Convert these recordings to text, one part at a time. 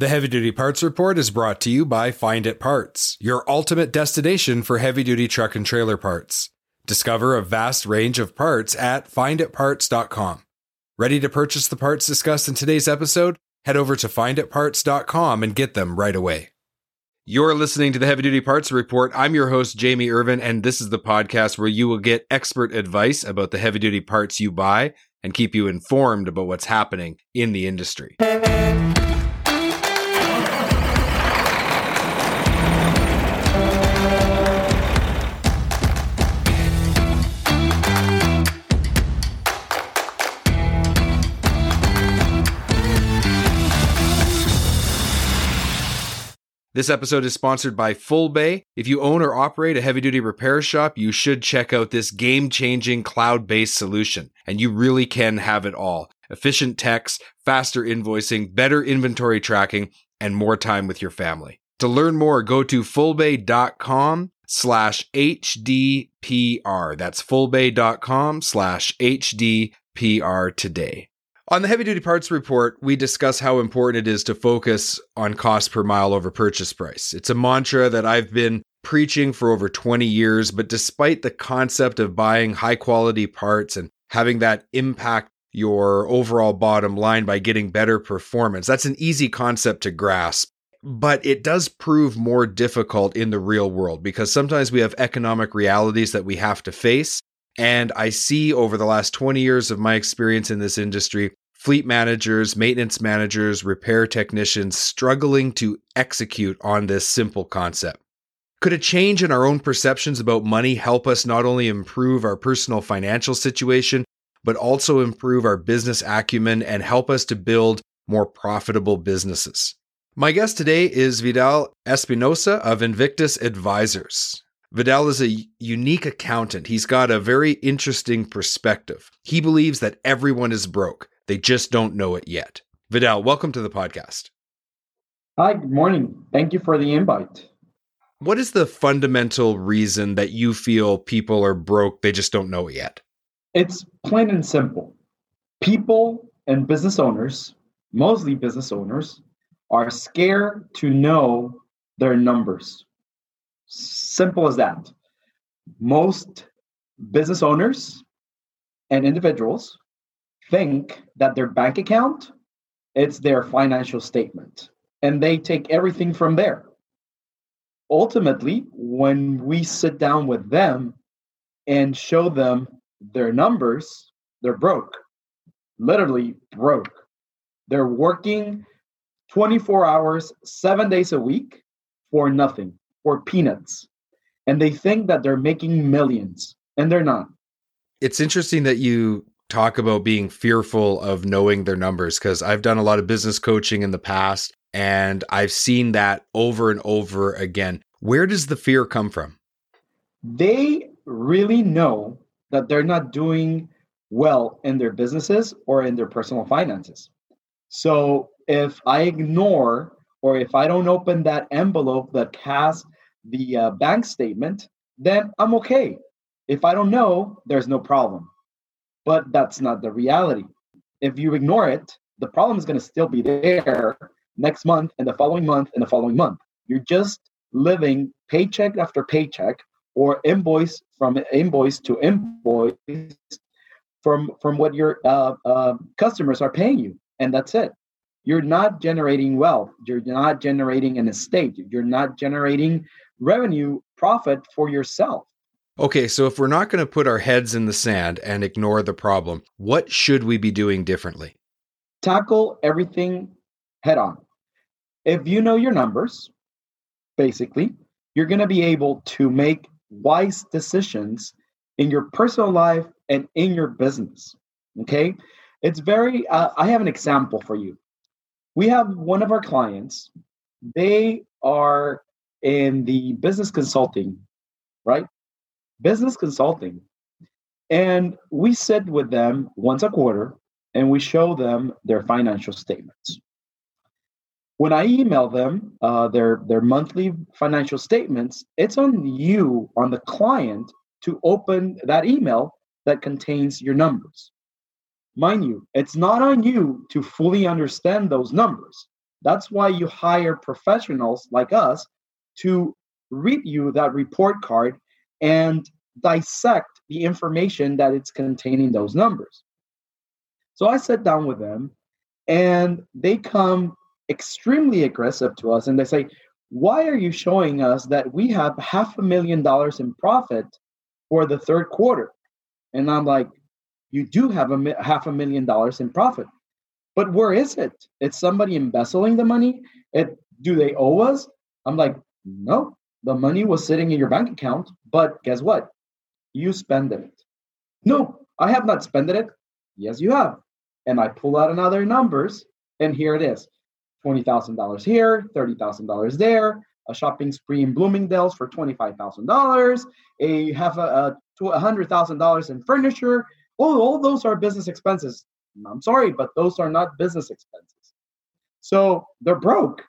The Heavy Duty Parts Report is brought to you by Find It Parts, your ultimate destination for heavy-duty truck and trailer parts. Discover a vast range of parts at finditparts.com. Ready to purchase the parts discussed in today's episode? Head over to finditparts.com and get them right away. You're listening to the Heavy Duty Parts Report. I'm your host, Jamie Irvin, and this is the podcast where you will get expert advice about the heavy-duty parts you buy and keep you informed about what's happening in the industry. This episode is sponsored by FullBay. If you own or operate a heavy-duty repair shop, you should check out this game-changing cloud-based solution. And you really can have it all. Efficient techs, faster invoicing, better inventory tracking, and more time with your family. To learn more, go to fullbay.com/HDPR. That's fullbay.com/HDPR today. On the Heavy Duty Parts Report, we discuss how important it is to focus on cost per mile over purchase price. It's a mantra that I've been preaching for over 20 years, but despite the concept of buying high quality parts and having that impact your overall bottom line by getting better performance, that's an easy concept to grasp. But it does prove more difficult in the real world because sometimes we have economic realities that we have to face. And I see over the last 20 years of my experience in this industry, fleet managers, maintenance managers, repair technicians struggling to execute on this simple concept. Could a change in our own perceptions about money help us not only improve our personal financial situation, but also improve our business acumen and help us to build more profitable businesses? My guest today is Vidal Espinosa of Invictus Advisors. Vidal is a unique accountant. He's got a very interesting perspective. He believes that everyone is broke. They just don't know it yet. Vidal, welcome to the podcast. Hi, good morning. Thank you for the invite. What is the fundamental reason that you feel people are broke, they just don't know it yet? It's plain and simple. People and business owners, mostly business owners, are scared to know their numbers. Simple as that. Most business owners and individuals think that their bank account, it's their financial statement, and they take everything from there. Ultimately, when we sit down with them and show them their numbers, they're broke, literally broke. They're working 24 hours, 7 days a week for nothing. Or peanuts. And they think that they're making millions, and they're not. It's interesting that you talk about being fearful of knowing their numbers, because I've done a lot of business coaching in the past, and I've seen that over and over again. Where does the fear come from? They really know that they're not doing well in their businesses or in their personal finances. So if I ignore or if I don't open that envelope that has the bank statement, then I'm okay. If I don't know, there's no problem. But that's not the reality. If you ignore it, the problem is going to still be there next month and the following month and the following month. You're just living paycheck after paycheck or invoice to invoice from what your customers are paying you. And that's it. You're not generating wealth. You're not generating an estate. You're not generating revenue, profit for yourself. Okay, so if we're not going to put our heads in the sand and ignore the problem, what should we be doing differently? Tackle everything head on. If you know your numbers, basically, you're going to be able to make wise decisions in your personal life and in your business. Okay? It's very, I have an example for you. We have one of our clients, they are in the business consulting, right? Business consulting. And we sit with them once a quarter and we show them their financial statements. When I email them their monthly financial statements, it's on you, on the client, to open that email that contains your numbers. Mind you, it's not on you to fully understand those numbers. That's why you hire professionals like us to read you that report card and dissect the information that it's containing those numbers. So I sat down with them and they come extremely aggressive to us and they say, why are you showing us that we have $500,000 in profit for the third quarter? And I'm like, you do have $500,000 in profit, but where is it? Is somebody embezzling the money? Do they owe us? I'm like, no, the money was sitting in your bank account, but guess what? You spent it. No, I have not spent it. Yes, you have. And I pull out another numbers, and here it is. $20,000 here, $30,000 there, a shopping spree in Bloomingdale's for $25,000, $100,000 in furniture. Oh, all those are business expenses. I'm sorry, but those are not business expenses. So they're broke.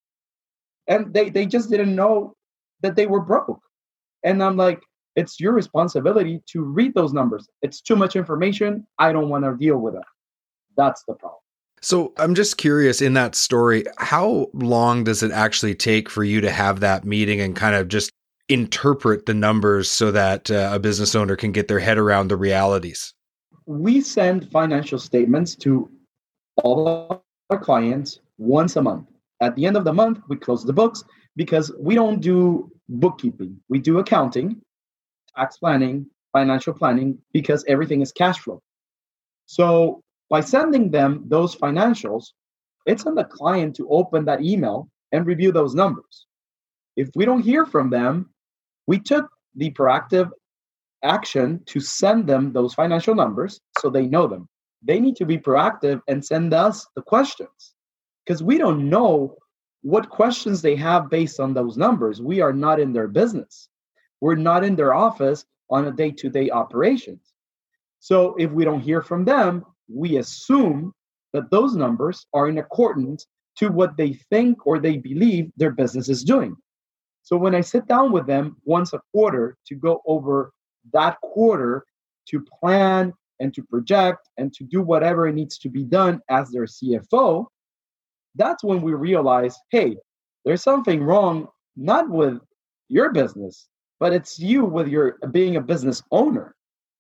And they just didn't know that they were broke. And I'm like, it's your responsibility to read those numbers. It's too much information. I don't want to deal with it. That's the problem. So I'm just curious, in that story, how long does it actually take for you to have that meeting and kind of just interpret the numbers so that a business owner can get their head around the realities? We send financial statements to all our clients once a month. At the end of the month, we close the books because we don't do bookkeeping. We do accounting, tax planning, financial planning, because everything is cash flow. So by sending them those financials, it's on the client to open that email and review those numbers. If we don't hear from them, we took the proactive action to send them those financial numbers so they know them. They need to be proactive and send us the questions because we don't know what questions they have based on those numbers. We are not in their business. We're not in their office on a day-to-day operations. So if we don't hear from them, we assume that those numbers are in accordance to what they think or they believe their business is doing. So when I sit down with them once a quarter to go over that quarter, to plan and to project and to do whatever it needs to be done as their CFO, that's when we realize, hey, there's something wrong, not with your business, but it's you with your being a business owner.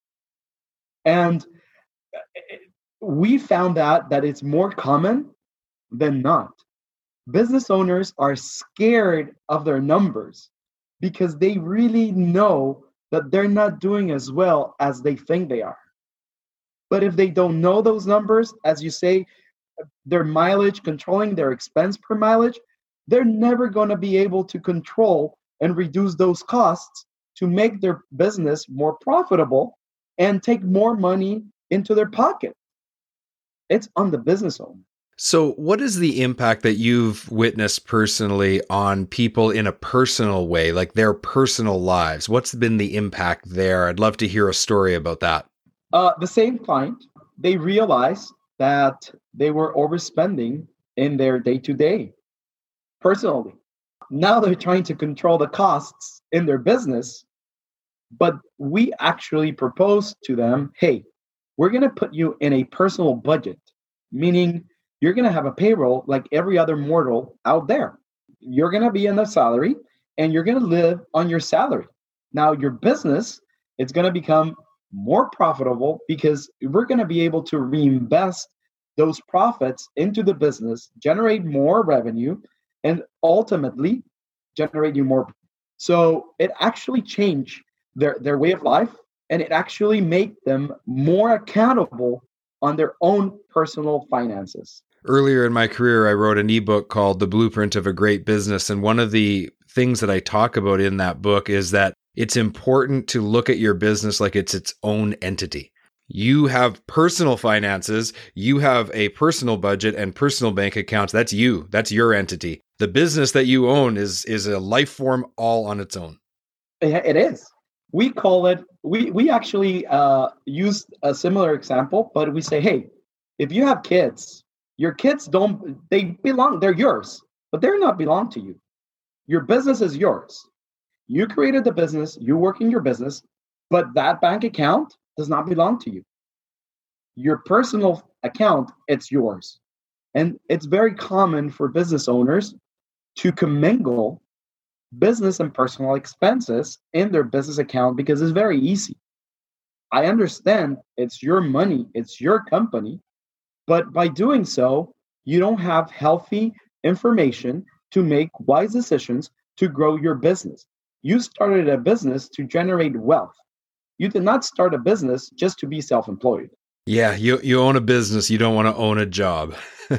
And we found out that it's more common than not. Business owners are scared of their numbers because they really know that they're not doing as well as they think they are. But if they don't know those numbers, as you say, their mileage, controlling their expense per mileage, they're never going to be able to control and reduce those costs to make their business more profitable and take more money into their pocket. It's on the business owner. So what is the impact that you've witnessed personally on people in a personal way, like their personal lives? What's been the impact there? I'd love to hear a story about that. The same client, they realized that they were overspending in their day-to-day personally. Now they're trying to control the costs in their business, but we actually proposed to them, hey, we're going to put you in a personal budget, meaning you're going to have a payroll like every other mortal out there. You're going to be in a salary and you're going to live on your salary. Now your business, it's going to become more profitable because we're going to be able to reinvest those profits into the business, generate more revenue, and ultimately generate you more. So it actually changed their way of life, and it actually made them more accountable on their own personal finances. Earlier in my career, I wrote an ebook called The Blueprint of a Great Business. And one of the things that I talk about in that book is that it's important to look at your business like it's its own entity. You have personal finances, you have a personal budget and personal bank accounts. That's you. That's your entity. The business that you own is a life form all on its own. It is. We call it, we actually used a similar example, but we say, hey, if you have kids, your kids they're yours, but they're not belong to you. Your business is yours. You created the business, you work in your business, but that bank account does not belong to you. Your personal account, it's yours. And it's very common for business owners to commingle business and personal expenses in their business account because it's very easy. I understand it's your money, it's your company, but by doing so, you don't have healthy information to make wise decisions to grow your business. You started a business to generate wealth. You did not start a business just to be self-employed. Yeah, you own a business. You don't want to own a job.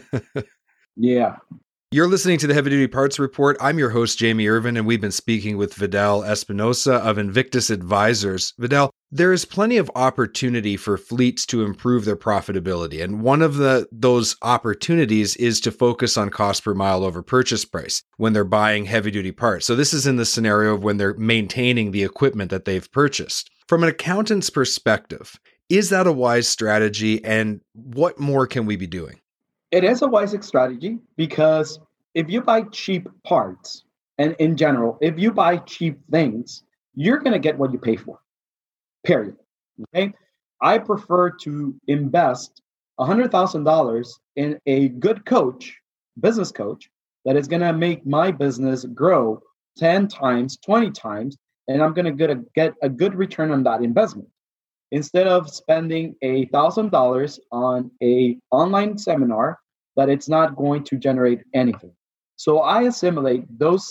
Yeah. You're listening to the Heavy Duty Parts Report. I'm your host, Jamie Irvin, and we've been speaking with Vidal Espinosa of Invictus Advisors. Vidal, there is plenty of opportunity for fleets to improve their profitability, and one of those opportunities is to focus on cost per mile over purchase price when they're buying heavy-duty parts. So this is in the scenario of when they're maintaining the equipment that they've purchased. From an accountant's perspective, is that a wise strategy, and what more can we be doing? It is a wise strategy because if you buy cheap parts, and in general, if you buy cheap things, you're going to get what you pay for, period. Okay? I prefer to invest $100,000 in a good coach, business coach, that is going to make my business grow 10 times, 20 times, and I'm going to get a good return on that investment. Instead of spending $1,000 on an online seminar that it's not going to generate anything. So I assimilate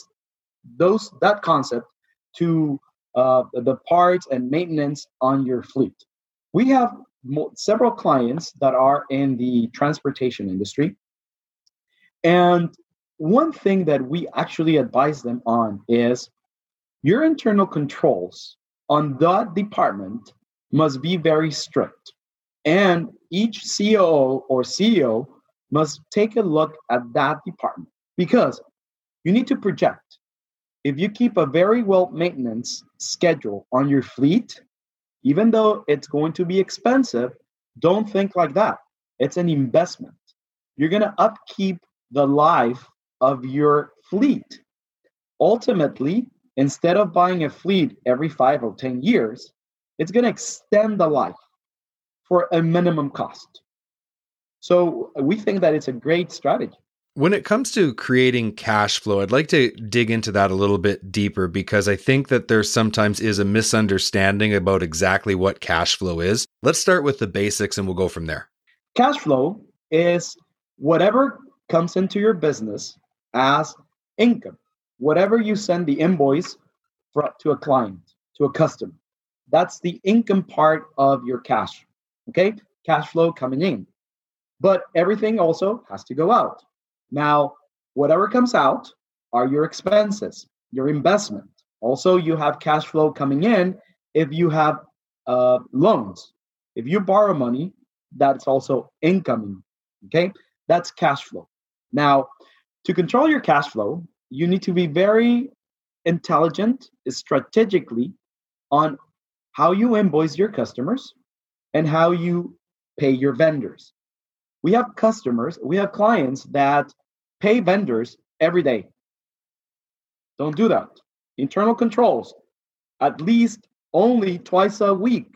that concept to the parts and maintenance on your fleet. We have several clients that are in the transportation industry. And one thing that we actually advise them on is your internal controls on that department must be very strict. And each COO or CEO must take a look at that department because you need to project. If you keep a very well maintenance schedule on your fleet, even though it's going to be expensive, don't think like that. It's an investment. You're going to upkeep the life of your fleet. Ultimately, instead of buying a fleet every 5 or 10 years, it's going to extend the life for a minimum cost. So we think that it's a great strategy. When it comes to creating cash flow, I'd like to dig into that a little bit deeper because I think that there sometimes is a misunderstanding about exactly what cash flow is. Let's start with the basics and we'll go from there. Cash flow is whatever comes into your business as income, whatever you send the invoice to a client, to a customer. That's the income part of your cash, okay? Cash flow coming in. But everything also has to go out. Now, whatever comes out are your expenses, your investment. Also, you have cash flow coming in if you have loans. If you borrow money, that's also incoming, okay? That's cash flow. Now, to control your cash flow, you need to be very intelligent strategically on how you invoice your customers and how you pay your vendors. We have clients that pay vendors every day. Don't do that. Internal controls, at least only twice a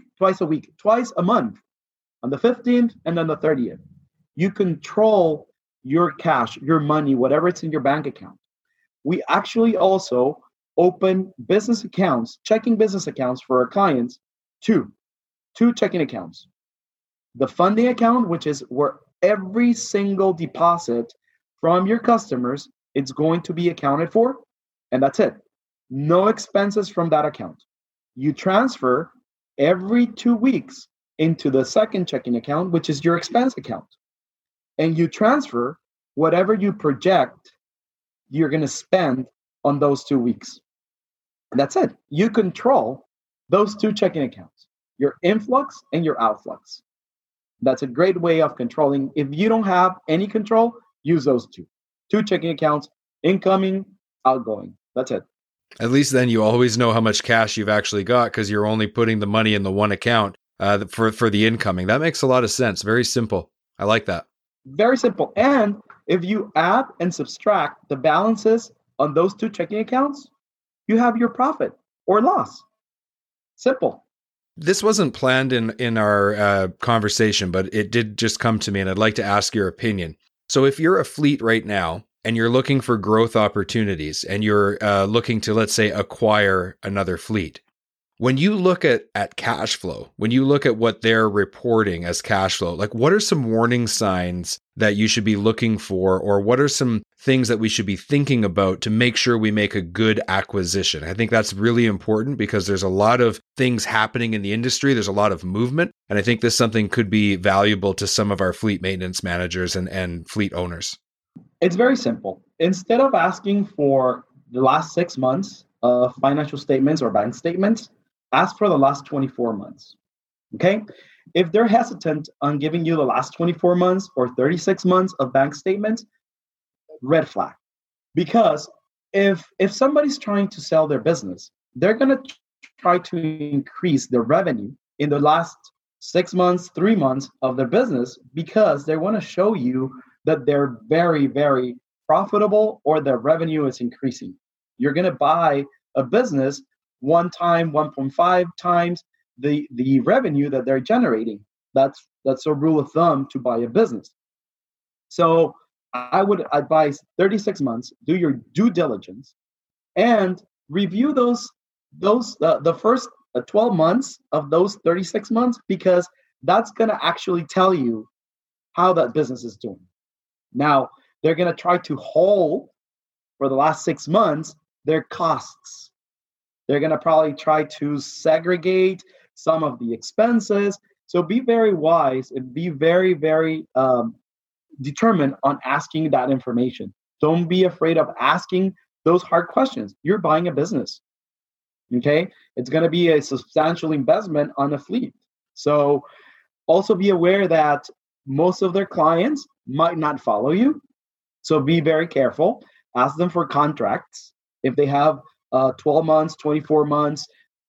month, on the 15th and then the 30th. You control your cash, your money, whatever it's in your bank account. We actually also open business accounts, checking business accounts for our clients, two checking accounts. The funding account, which is where every single deposit from your customers, it's going to be accounted for, and that's it. No expenses from that account. You transfer every 2 weeks into the second checking account, which is your expense account. And you transfer whatever you project you're going to spend on those 2 weeks. And that's it. You control those two checking accounts, your influx and your outflux. That's a great way of controlling. If you don't have any control, use those two checking accounts, incoming, outgoing. That's it. At least then you always know how much cash you've actually got because you're only putting the money in the one account for the incoming. That makes a lot of sense. Very simple. I like that. Very simple. And if you add and subtract the balances on those two checking accounts, you have your profit or loss. Simple. This wasn't planned in our conversation, but it did just come to me, and I'd like to ask your opinion. So if you're a fleet right now and you're looking for growth opportunities and you're looking to, let's say, acquire another fleet, when you look at cash flow, when you look at what they're reporting as cash flow, like what are some warning signs that you should be looking for, or what are some things that we should be thinking about to make sure we make a good acquisition? I think that's really important because there's a lot of things happening in the industry. There's a lot of movement. And I think this something could be valuable to some of our fleet maintenance managers and fleet owners. It's very simple. Instead of asking for the last 6 months of financial statements or bank statements, ask for the last 24 months, okay? If they're hesitant on giving you the last 24 months or 36 months of bank statements, red flag. Because if somebody's trying to sell their business, they're going to try to increase their revenue in the last 6 months, 3 months of their business because they want to show you that they're very, very profitable or their revenue is increasing. You're going to buy a business 1 time, 1.5 times the revenue that they're generating. That's a rule of thumb to buy a business. So I would advise 36 months, do your due diligence and review the first 12 months of those 36 months because that's going to actually tell you how that business is doing. Now, they're going to try to hold for the last 6 months their costs. They're going to probably try to segregate some of the expenses. So be very wise and be very, very determined on asking that information. Don't be afraid of asking those hard questions. You're buying a business, okay? It's going to be a substantial investment on a fleet. So also be aware that most of their clients might not follow you. So be very careful. Ask them for contracts. If they have 12 months, 24 months,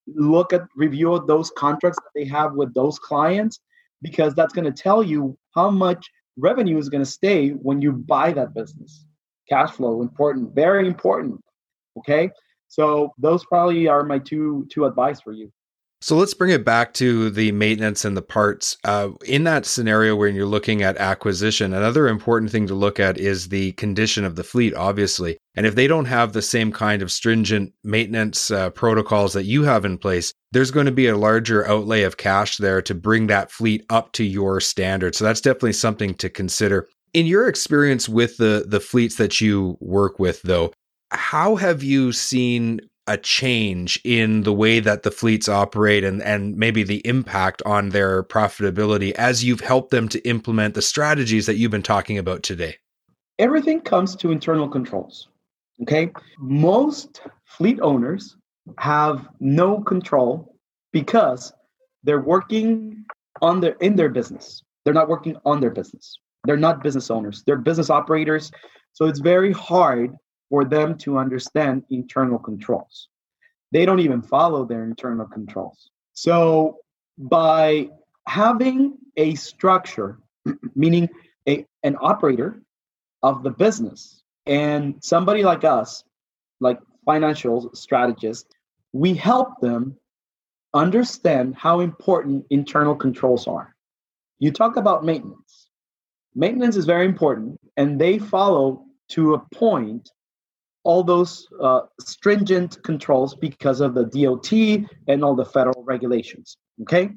review those contracts that they have with those clients, because that's going to tell you how much revenue is going to stay when you buy that business. Cash flow, important, very important. Okay. So those probably are my two advice for you. So let's bring it back to the maintenance and the parts. In that scenario where you're looking at acquisition, another important thing to look at is the condition of the fleet, obviously. And if they don't have the same kind of stringent maintenance protocols that you have in place, there's going to be a larger outlay of cash there to bring that fleet up to your standard. So that's definitely something to consider. In your experience with the fleets that you work with, though, how have you seen a change in the way that the fleets operate and maybe the impact on their profitability as you've helped them to implement the strategies that you've been talking about today? Everything comes to internal controls. Okay. Most fleet owners have no control because they're working in their business. They're not working on their business. They're not business owners. They're business operators. So it's very hard for them to understand internal controls. They don't even follow their internal controls. So by having a structure, meaning an operator of the business, and somebody like us, like financial strategists, we help them understand how important internal controls are. You talk about maintenance. Maintenance is very important, and they follow to a point all those stringent controls because of the DOT and all the federal regulations, okay?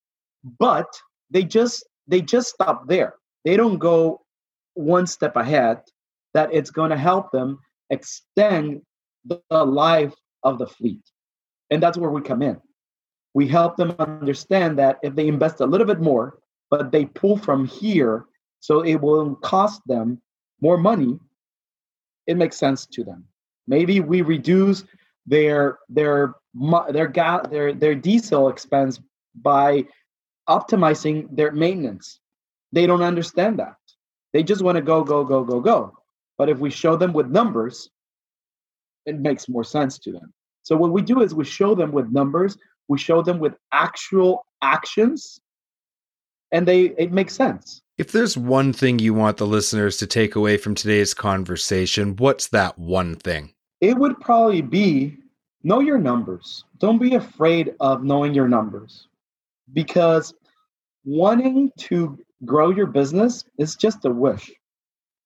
But they just stop there. They don't go one step ahead that it's going to help them extend the life of the fleet. And that's where we come in. We help them understand that if they invest a little bit more, but they pull from here, so it will cost them more money, it makes sense to them. Maybe we reduce their diesel expense by optimizing their maintenance. They don't understand that. They just want to go. But if we show them with numbers, it makes more sense to them. So what we do is we show them with numbers, we show them with actual actions, and it makes sense. If there's one thing you want the listeners to take away from today's conversation, what's that one thing? It would probably be know your numbers. Don't be afraid of knowing your numbers, because wanting to grow your business is just a wish.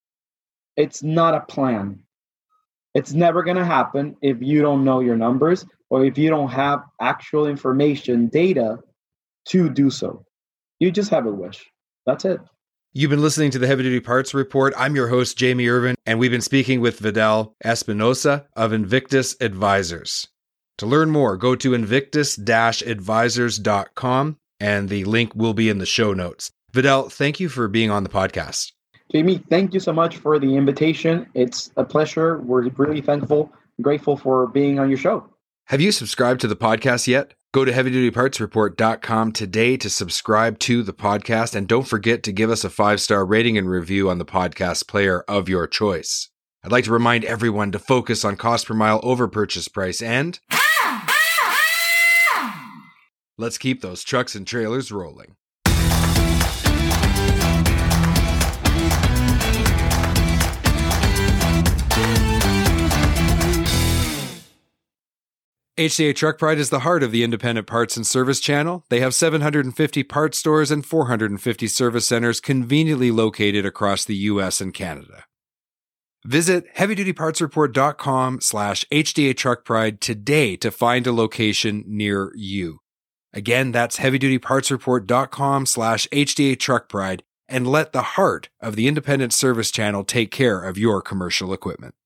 it's not a plan. It's never going to happen if you don't know your numbers or if you don't have actual information, data to do so. You just have a wish. That's it. You've been listening to the Heavy Duty Parts Report. I'm your host, Jamie Irvin, and we've been speaking with Vidal Espinosa of Invictus Advisors. To learn more, go to invictus-advisors.com, and the link will be in the show notes. Vidal, thank you for being on the podcast. Jamie, thank you so much for the invitation. It's a pleasure. We're really thankful and grateful for being on your show. Have you subscribed to the podcast yet? Go to heavydutypartsreport.com today to subscribe to the podcast, and don't forget to give us a 5-star rating and review on the podcast player of your choice. I'd like to remind everyone to focus on cost per mile over purchase price, and let's keep those trucks and trailers rolling. HDA Truck Pride is the heart of the independent parts and service channel. They have 750 parts stores and 450 service centers conveniently located across the U.S. and Canada. Visit heavydutypartsreport.com/HDA Truck Pride today to find a location near you. Again, that's heavydutypartsreport.com/HDA Truck Pride, and let the heart of the independent service channel take care of your commercial equipment.